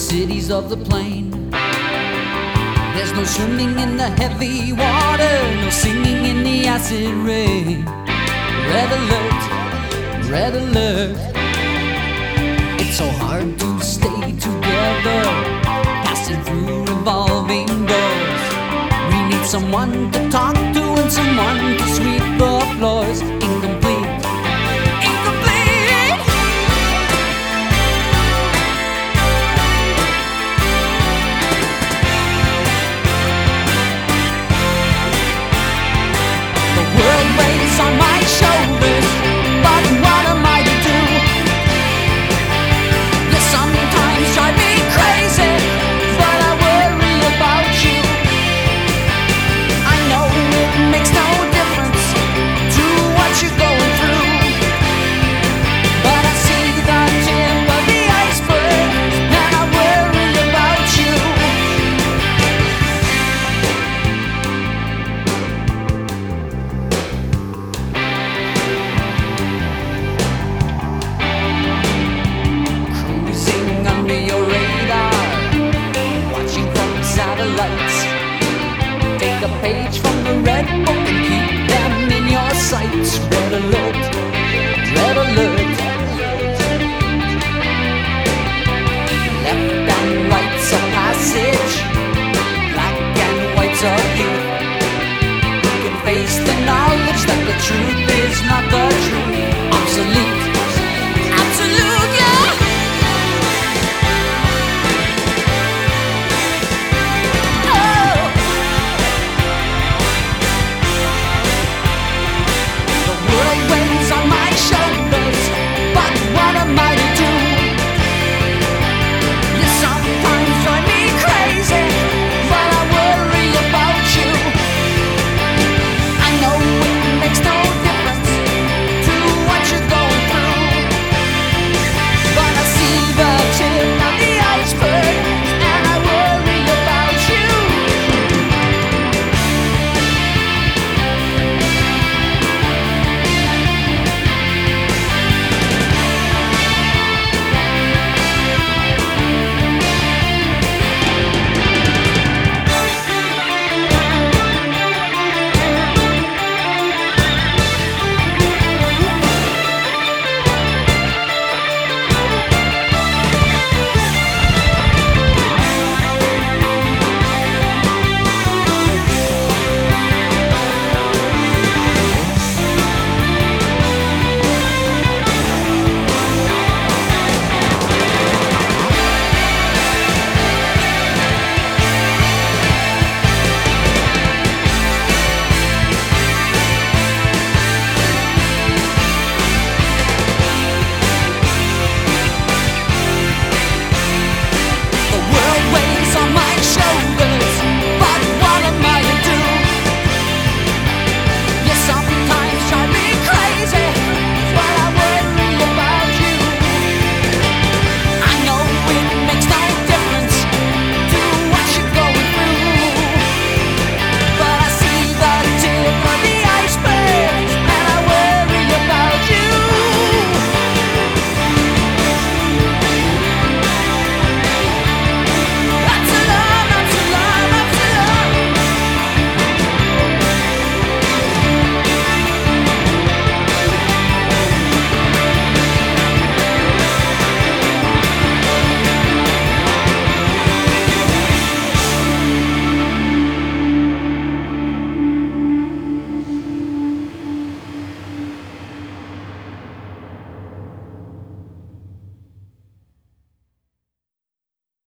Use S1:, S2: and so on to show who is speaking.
S1: cities of the plain. There's no swimming in the heavy water, no singing in the acid rain. Red alert, red alert. It's so hard to stay together, passing through revolving doors. We need someone to talk to and someone to sweep the floors. Incomplete, incomplete. The world weighs on my shoulders, but what am I to do? You sometimes drive me crazy, but I worry about you. I know it makes no difference to what you're going through, but I see the tip of the iceberg, and I worry about you. Cruising under your radar, watching from satellites. Take a page from the red book and keep them in your sights. Red alert, red alert. Left and right's a passage,